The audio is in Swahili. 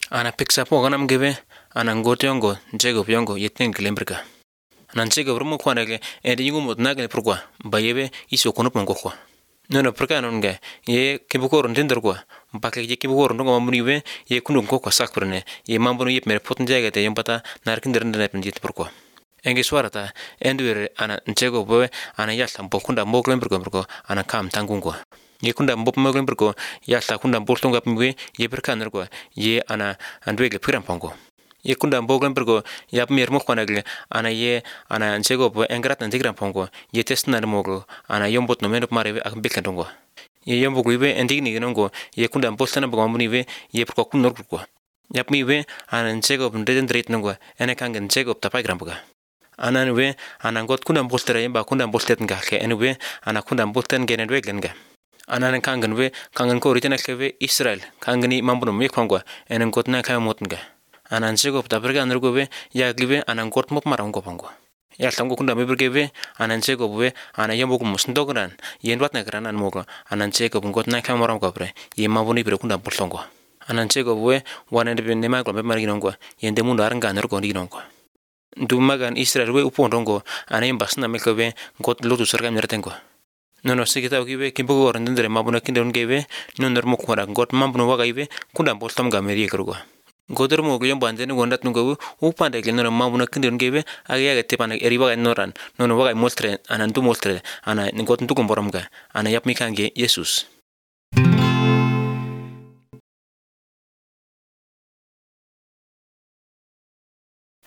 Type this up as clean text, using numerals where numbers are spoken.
Ana piksa po ganam gebe ana ngote yongo njego yongo yeten glembrga. Ana njego rumo kwanage yingu mot nagle pourquoi bayebe iso kono pongo kwa. Nono perka nonga ye kibukoro ndender kwa mpake ye kibukoro ndongo mamuniwe ye kundu ngoko sakprene ye mambono yep mere potn jaga te yompata narkinder ndene pendit pourquoi. Enge swarata endwere ana njego bowe ana yalla mbokunda mboklembrgo ana kam tangungwa. Ye kunda mbop moglembrgo yalla kunda mboltonga pimwe ye perka nergo ye ana andwege piram pongo. Ye kunda mboklembrgo yap mer mo kwanagle ana ye ana njego bo engrat ndigram pongo ye testna mogo ana yombot no menop marebe ak bekendongo. Ye yombo ibe endigni nongo ye kunda mboltana bo muniwe ye perko kunor pourquoi. Yap miwe ana njego ndendret nongo ene kangen njego tapagrambuga. Ana nwe ana ngot kunda mboltere yemba kunda mboltet ngake enwe ana kunda mbolten genedweglenga. Ana kangen we kangen ko ritena keve Israel kangeni mambuno mekongwa enen gotna kay motnga. Ana njego taberga nergobe ya glibe ana got mop marango pongo. Ya tango kunda mebergebe ana njego we ana yembo kumus ndogran yendwat na grana mogo ana njego gotna kay marango bre ye mambuni bre kunda boltongo. Ana njego we wana de nema gombe marginongo yende mundo aranga nergo ndinongo. Dumagan Israel we upondongo ana yembasna mekobe got lotu serga nertengo. Nono sikita ukibe kimbo ndendere mabuna kindon gebe nonor mo kwara got mambuno wagaibe kunda boltom gameri kergo. Goder mo gyo bande ne gondat ngo upande gelo mabuna kindon gebe aga tepana eriba noran nono wagai moltre ana ndu moltre ana got ndu gomboromga ana yap mikange Jesus.